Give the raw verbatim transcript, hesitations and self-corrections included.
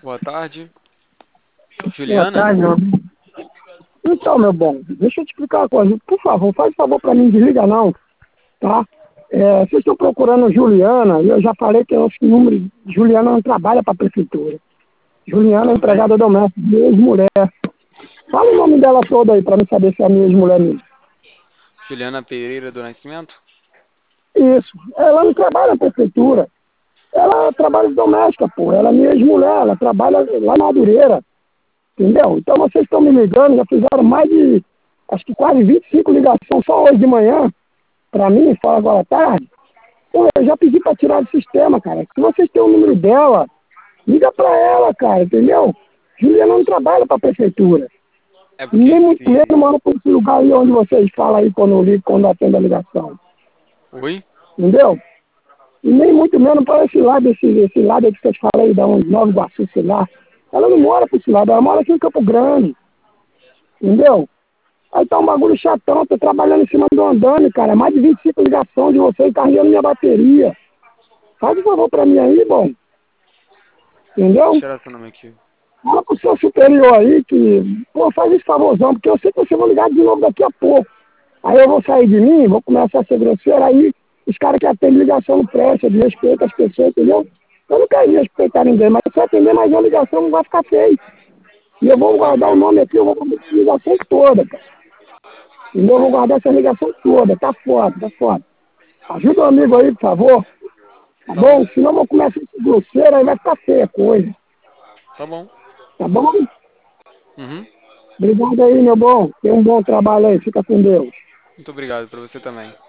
Boa tarde. Boa Juliana? tarde, meu amigo. Então, meu bom, deixa eu te explicar uma coisa. Por favor, faz favor pra mim, desliga não, tá? É, vocês estão procurando Juliana, e eu já falei que esse número, Juliana não trabalha para a prefeitura. Juliana é Tudo bem? empregada doméstica, ex-mulher. Fala o nome dela todo aí, pra mim saber se é a minha ex-mulher mesmo. Juliana Pereira do Nascimento? Isso, ela não trabalha na prefeitura. Ela trabalha de doméstica, pô. Ela é minha ex-mulher, ela trabalha lá na Madureira. Entendeu? Então vocês estão me ligando, já fizeram mais de, acho que quase vinte e cinco ligações só hoje de manhã, para mim, fala agora à tarde. Pô, eu já pedi para tirar do sistema, cara. Se vocês têm o número dela, liga para ela, cara, entendeu? Juliana não trabalha para a prefeitura. É porque Nem muito menos esse. mora por esse lugar aí onde vocês falam aí quando eu ligo, quando atendo a ligação. Oi? Entendeu? E nem muito menos para esse lado, esse, esse lado aí que vocês falam aí, da Nova Iguaçu, sei lá. Ela não mora por esse lado, ela mora aqui em Campo Grande. Entendeu? Aí tá um bagulho chatão, tô trabalhando em cima do andame, cara. Mais de vinte e cinco ligações de vocês carregando minha bateria. Faz um favor pra mim aí, bom. Deixa eu Entendeu? tirar seu nome aqui. Fala pro seu superior aí que, pô, faz esse favorzão, porque eu sei que você vai ligar de novo daqui a pouco. Aí eu vou sair de mim, vou começar a ser grosseiro, aí os caras que atendem ligação não prestam, de respeito às pessoas, entendeu? Eu não quero respeitar ninguém, mas se eu atender mais uma ligação não vai ficar feio. E eu vou Tá guardar o bom. nome aqui, eu vou guardar a ligação toda, cara. Entendeu? Eu vou guardar essa ligação toda, tá foda, tá foda. Ajuda o amigo aí, por favor. Tá Tá bom. bom? Senão eu vou começar esse grosseiro, aí vai ficar feia a coisa. Tá bom. Tá bom? Uhum. Obrigado aí, meu bom. Tenha um bom trabalho aí. Fica com Deus. Muito obrigado pra você também.